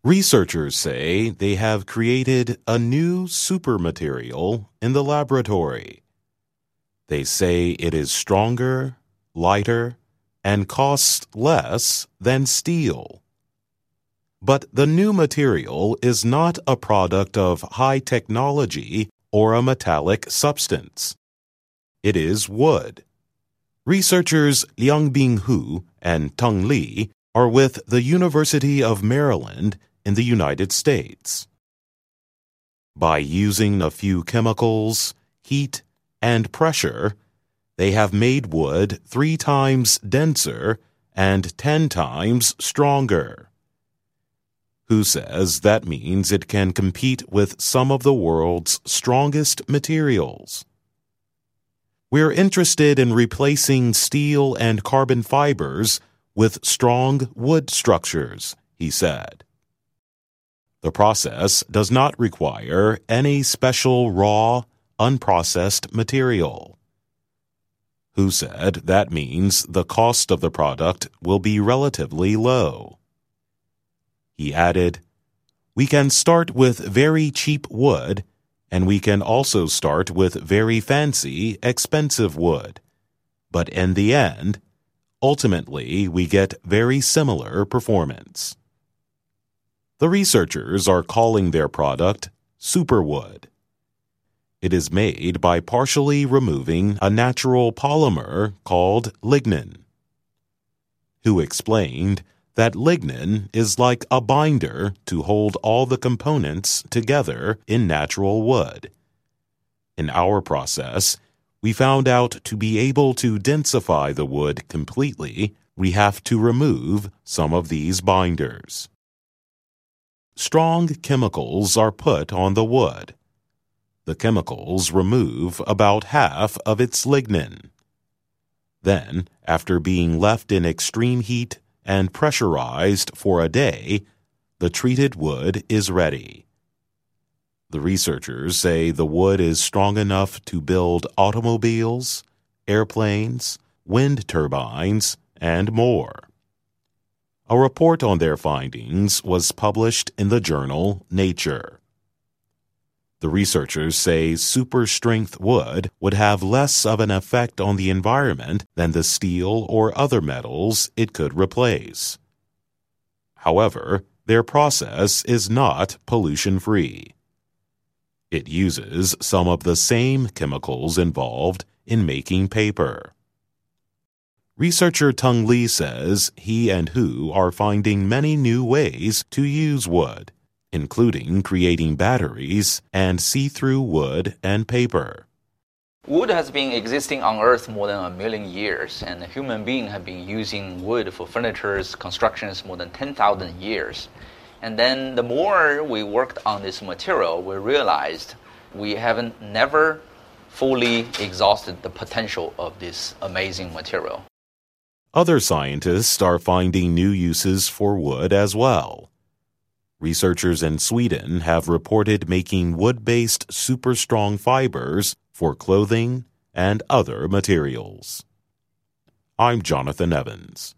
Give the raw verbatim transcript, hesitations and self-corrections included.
Researchers say they have created a new supermaterial in the laboratory. They say it is stronger, lighter, and costs less than steel. But the new material is not a product of high technology or a metallic substance. It is wood. Researchers Liangbing Hu and Teng Li are with the University of Maryland in the United States. By using a few chemicals, heat, and pressure, they have made wood three times denser and ten times stronger. Hu says that means it can compete with some of the world's strongest materials. We're interested in replacing steel and carbon fibers with strong wood structures, he said. The process does not require any special raw, unprocessed material. Hu said that means the cost of the product will be relatively low. He added, "We can start with very cheap wood, and we can also start with very fancy, expensive wood. But in the end, ultimately we get very similar performance." The researchers are calling their product Superwood. It is made by partially removing a natural polymer called lignin. Hu explained that lignin is like a binder to hold all the components together in natural wood. In our process, we found out to be able to densify the wood completely, we have to remove some of these binders. Strong chemicals are put on the wood. The chemicals remove about half of its lignin. Then, after being left in extreme heat and pressurized for a day, the treated wood is ready. The researchers say the wood is strong enough to build automobiles, airplanes, wind turbines, and more. A report on their findings was published in the journal Nature. The researchers say super-strength wood would have less of an effect on the environment than the steel or other metals it could replace. However, their process is not pollution-free. It uses some of the same chemicals involved in making paper. Researcher Teng Li says he and Hu are finding many new ways to use wood, including creating batteries and see-through wood and paper. Wood has been existing on Earth more than a million years, and human beings have been using wood for furniture constructions more than ten thousand years. And then the more we worked on this material, we realized we haven't never fully exhausted the potential of this amazing material. Other scientists are finding new uses for wood as well. Researchers in Sweden have reported making wood-based super-strong fibers for clothing and other materials. I'm Jonathan Evans.